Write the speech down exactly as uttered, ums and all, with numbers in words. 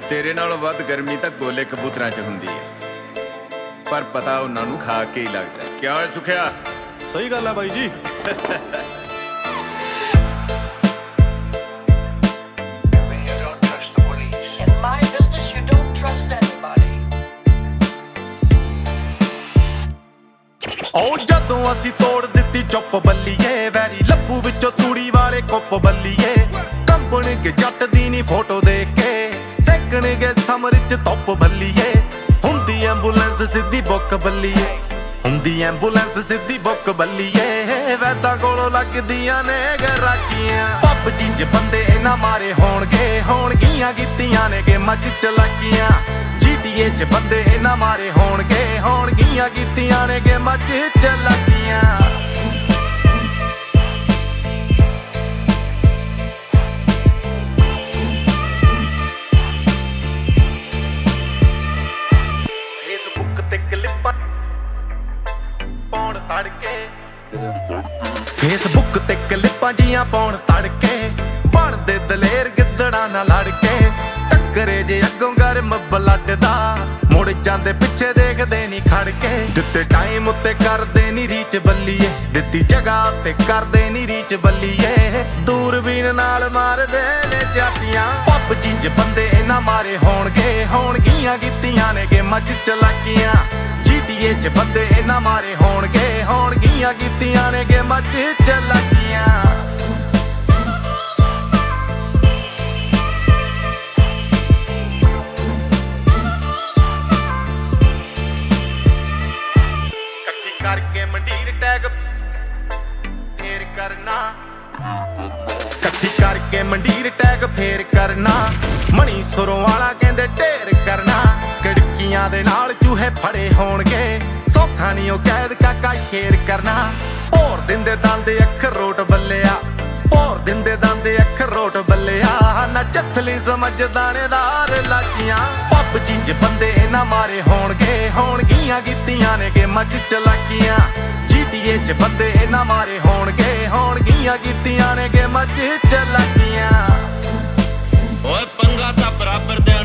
तेरे नालों वध गर्मी तां गोले कबूतरां च हुंदी है, पर पता उन्हां नूं खा के ही लगदा है। क्या होया सुखिया? सही गल है बाई जी। ओ जदों असी तोड़ दित्ती चुप बल्लीए, वैरी लब्बू विचों तूड़ी वाले कुप बल्लीए। कंबणगे जट दी नी फोटो देख के, सेकणगे समर च धुप बल्लीए। हुंदी एंबूलेंस सिद्धी बुक बल्लीए, हुंदी एंबूलेंस सिद्धी बुक बल्लीए। वैदा कोलों लगदियां ने गराकियां, पब चीज बंदे इन्हां मारे होणगे, होणगियां कीतियां ने गेमां च चलाकियां। जीटीए च बंदे इन्हां मारे होणगे, होणगियां कीतियां ने गेमां च चलाकियां। फेसबुक ते क्लिपां पाउण तड़के, फेसबुक ते क्लिपां जियां पाउण तड़के। बनदे दलेर गिद्धड़ां नाल लड़के, टक्करे जे अग्गों गर्म ब्लड दा, मुड़ जांदे पिछे देखदे नी खड़के। दित्ते टाइम उत्ते करदे नी रीच बल्लीए, दित्ती जगह ते करदे नी रीच बल्लीए। दूरबीन नाल मारदे ने जातियां, पब चीज बंदे इन्हां मारे होणगे, होणगियां कीतियां ने गेमां च चलाकियां। जीटीए च बंदे इन्हां मारे होणगे, होणगियां कीतियां ने गेमां च चलाकियां। करके मंडीर टैग फेर करना, कट्ठी करके मंडीर टैग फेर करना। मणी सुरों वाला कहंदे ढेर करना, खिड़कियां दे नाल चूहे फड़े होणगे। सौखा नहीं ओ कैद काका शेर करना। भोर दिंदे दंद अखरोट बल्लिया, भोर दिंदे दंद अखरोट बल्लिया। ना चथली समझ दानेदार लाचियां, पब चीज बंदे इन्हां मारे होणगे, होणगियां कीतियां ने गेमां च चलाकियां। जीटीए च बंदे इन्हां मारे होणगे, होणगियां कीतियां ने गेमां च चलाकियां। ओए पंगा तां बराबर दे